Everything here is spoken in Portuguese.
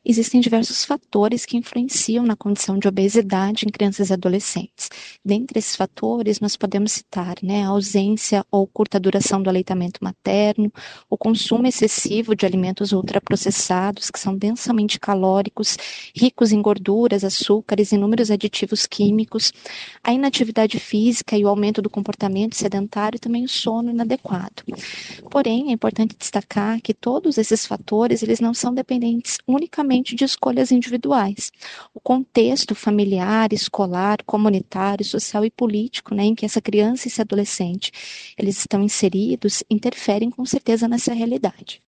Existem diversos fatores que influenciam na condição de obesidade em crianças e adolescentes. Dentre esses fatores, nós podemos citar, a ausência ou curta duração do aleitamento materno, o consumo excessivo de alimentos ultraprocessados, que são densamente calóricos, ricos em gorduras, açúcares e inúmeros aditivos químicos, a inatividade física e o aumento do comportamento sedentário e também o sono inadequado. Porém, é importante destacar que todos esses fatores, eles não são dependentes unicamente de escolhas individuais. O contexto familiar, escolar, comunitário, social e político, em que essa criança e esse adolescente eles estão inseridos, interferem com certeza nessa realidade.